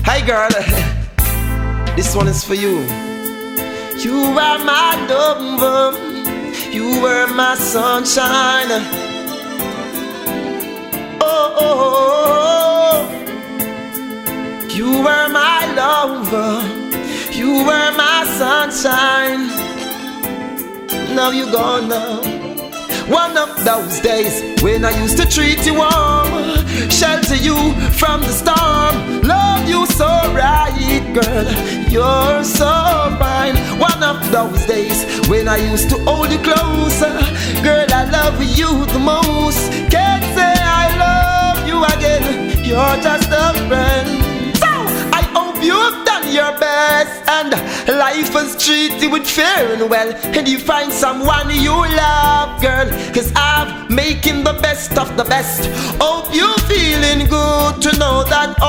Hi girl, this one is for you. You are my lover, you were my sunshine. Oh, oh, oh. You were my lover, you were my sunshine. Now you gone now. One of those days when I used to treat you warm, shelter you from the storm, love you so right, girl, you're so fine. One of those days when I used to hold you closer, girl, I love you the most. Can't say I love you again, you're just a friend. So I hope you've done your best and life has treated you with fair and well, and you find someone you love, girl, cause I'm making the best of the best. Hope you're feeling good to know that